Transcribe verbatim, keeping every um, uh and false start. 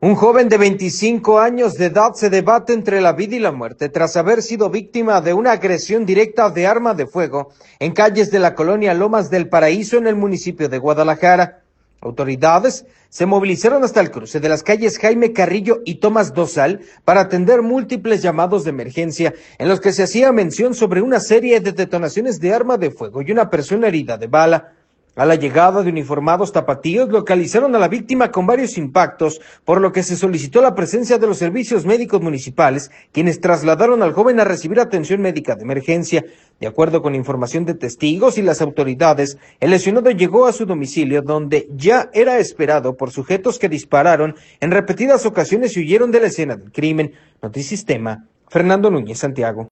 Un joven de veinticinco años de edad se debate entre la vida y la muerte tras haber sido víctima de una agresión directa de arma de fuego en calles de la colonia Lomas del Paraíso en el municipio de Guadalajara. Autoridades se movilizaron hasta el cruce de las calles Jaime Carrillo y Tomás Dosal para atender múltiples llamados de emergencia en los que se hacía mención sobre una serie de detonaciones de arma de fuego y una persona herida de bala. A la llegada de uniformados tapatíos localizaron a la víctima con varios impactos, por lo que se solicitó la presencia de los servicios médicos municipales, quienes trasladaron al joven a recibir atención médica de emergencia. De acuerdo con información de testigos y las autoridades, el lesionado llegó a su domicilio, donde ya era esperado por sujetos que dispararon en repetidas ocasiones y huyeron de la escena del crimen. Notisistema, Fernando Núñez, Santiago.